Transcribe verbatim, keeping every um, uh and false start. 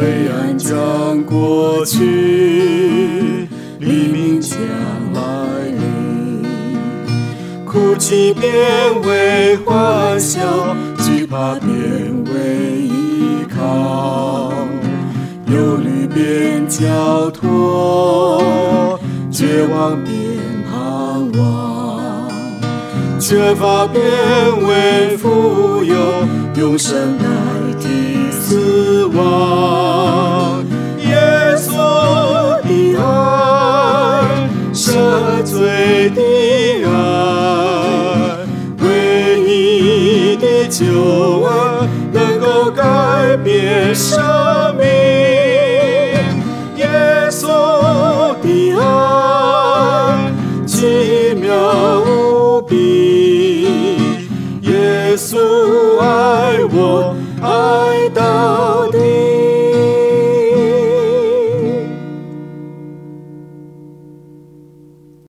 黑暗将过去，黎明将来临。哭泣变为欢笑，惧怕变为依靠，忧虑变交托，绝望变盼望，缺乏变为富有，永生代替死亡。耶稣的爱，赦罪的爱，唯一的救恩，能够改变生命。耶稣的爱，奇妙无比。耶稣爱我，